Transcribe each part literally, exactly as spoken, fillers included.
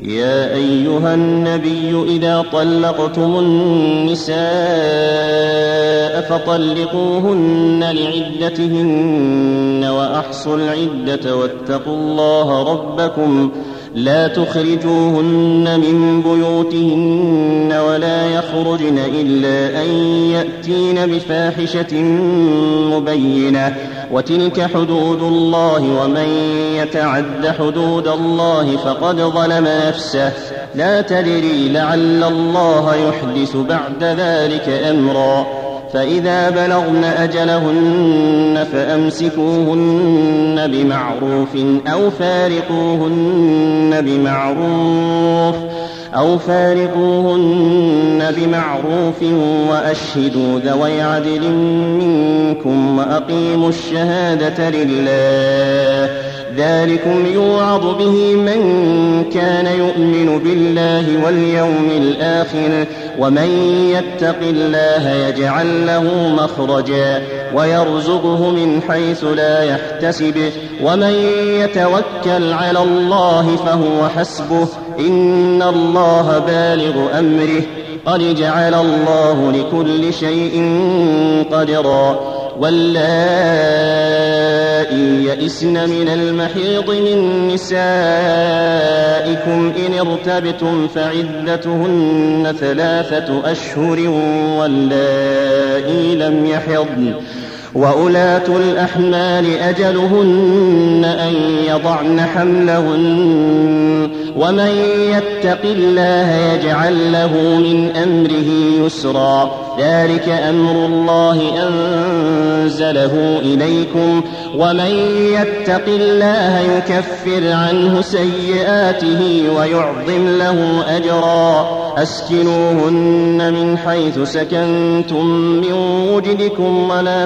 يا أيها النبي إذا طلقتم النساء فطلقوهن لعدتهن وأحصوا العدة واتقوا الله ربكم لا تخرجوهن من بيوتهن ولا يخرجن إلا أن يأتين بفاحشة مبينة وتلك حدود الله ومن يتعد حدود الله فقد ظلم نفسه لا تدري لعل الله يحدث بعد ذلك أمرا فإذا بلغن أجلهن فأمسكوهن بمعروف أو فارقوهن بمعروف أو فارقوهن بمعروف وأشهدوا ذوي عدل منكم وأقيموا الشهادة لله ذلكم يوعظ به من كان يؤمن بالله واليوم الآخر ومن يتق الله يجعل له مخرجا ويرزقه من حيث لا يحتسب ومن يتوكل على الله فهو حسبه إن الله بالغ أمره قد جعل الله لكل شيء قدرا واللائي يئسن من المحيض من نسائكم إن ارتبتم فعدتهن ثلاثة أشهر واللائي لم يحضن وأولاة الأحمال أجلهن أن يضعن حملهن ومن يتق الله يجعل له من أمره يسرا ذلك أمر الله أنزله إليكم ومن يتق الله يكفر عنه سيئاته ويعظم له أجرا أسكنوهن من حيث سكنتم من وجدكم ولا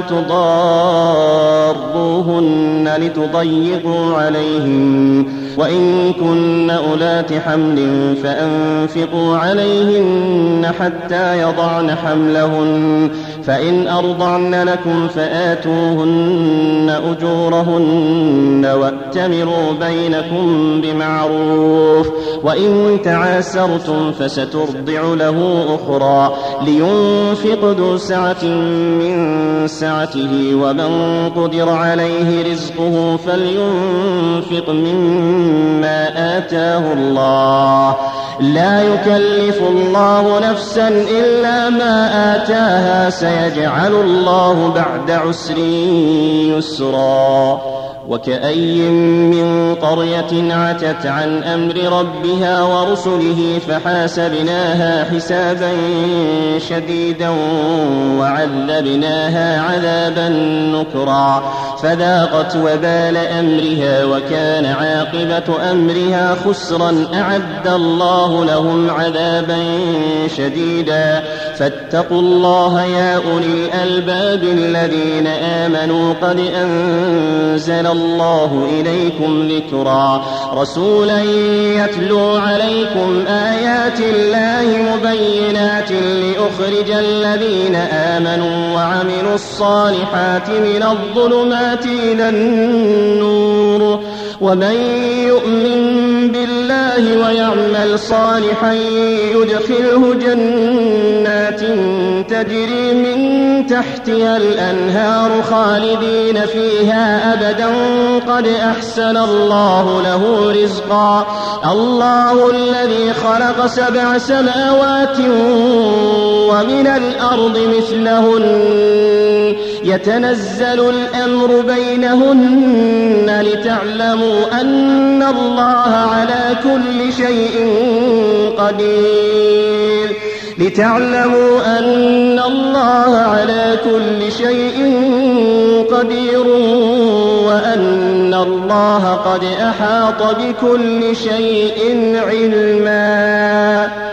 تضاروهن لتضيقوا عليهن وإن كن أولات حمل فأنفقوا عليهن حتى يضعن حملهن فإن أرضعن لكم فآتوهن أجورهن وأتمروا بينكم بمعروف وإن تعاسرتم فسترضع له أخرى لينفق ذو سعة من سعته ومن قدر عليه رزقه فلينفق مما آتاه الله لا يكلف الله نفسا إلا ما آتاها سيجعل الله بعد عسر يسرا وكأي من قرية عتت عن أمر ربها ورسله فحاسبناها حسابا شديدا وعذبناها عذابا نكرا فذاقت وبال أمرها وكان عاقبة أمرها خسرا أعد الله لهم عذابا شديدا فاتقوا الله يا أولي الألباب الذين آمنوا قد أنزل الله إليكم ذكرا رسولا يتلو عليكم آيات الله مبينات ليخرج الذين آمنوا وعملوا الصالحات من الظلمات إلى النور ومن يؤمن بالله ويعمل صالحا يدخله جنات تجري من تحتها الأنهار خالدين فيها أبدا قد أحسن الله له رزقا الله الذي خلق سبع سماوات ومن الأرض مثلهن يتنزل الأمر بينهن لتعلموا أن الله على كل شيء قدير لتعلموا أن الله على كل شيء قدير وأن الله قد أحاط بكل شيء علما.